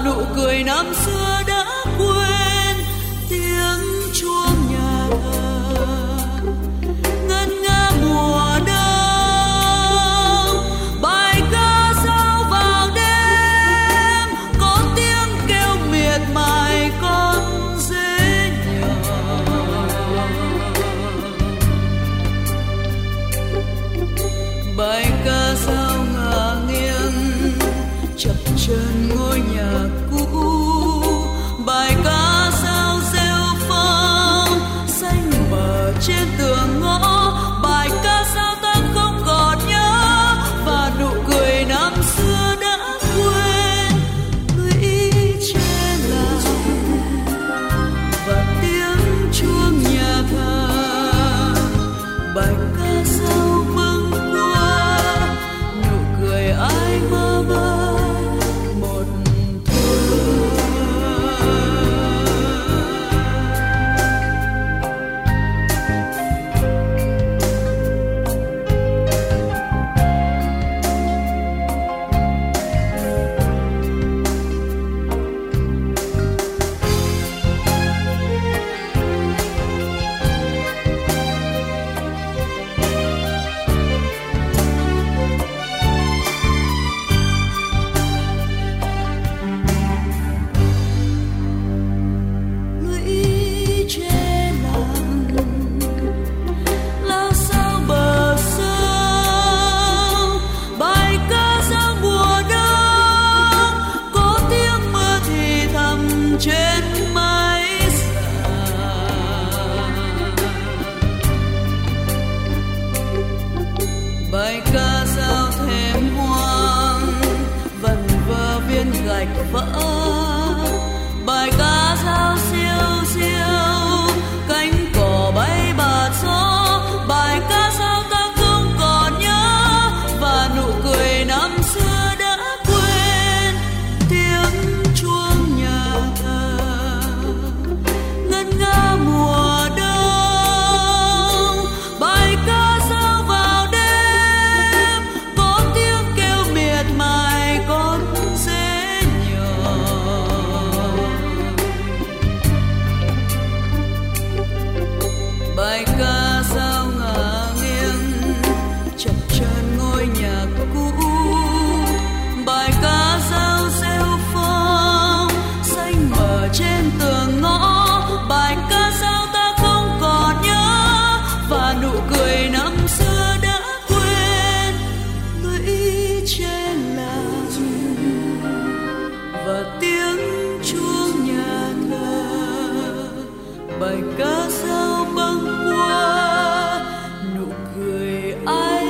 nụ cười năm xưa đã quên. Tiếng chuông nhà thờ ngân nga mùa đông, bài ca sao vào đêm có tiếng kêu miệt mài con dế nhỏ. Bài ca sao ngả nghiêng chập chờn ngôi nhà cũ, bài ca sao rêu phong xanh mờ trên tường ngõ, bài ca sao ta không còn nhớ và nụ cười năm xưa đã quên. Lũy tre làng và tiếng chuông nhà thờ, bài ca sao bâng qua nụ cười ai mơ mơ. Bài ca sao thềm hoang vần vơ viên gạch vỡ, bài ca sao siêu siêu cánh cỏ bay bạt gió, bài ca sao ta không còn nhớ và nụ cười năm xưa đã quên. Tiếng chuông nhà thờ ngân nga mùa đông, bài ca sao vào đêm có tiếng kêu miệt mài con dế nhỏ. Bài ca sao ngả nghiêng chập chờn ngôi nhà cũ, bài ca sao rêu phong xanh mờ trên tường ngõ, bài ca sao ta không còn nhớ và nụ cười năm xưa đã quên. Lũy tre làng và tiếng chuông nhà thờ, bài ca sao bâng qua nụ cười ai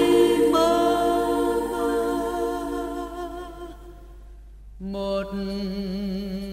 mơ một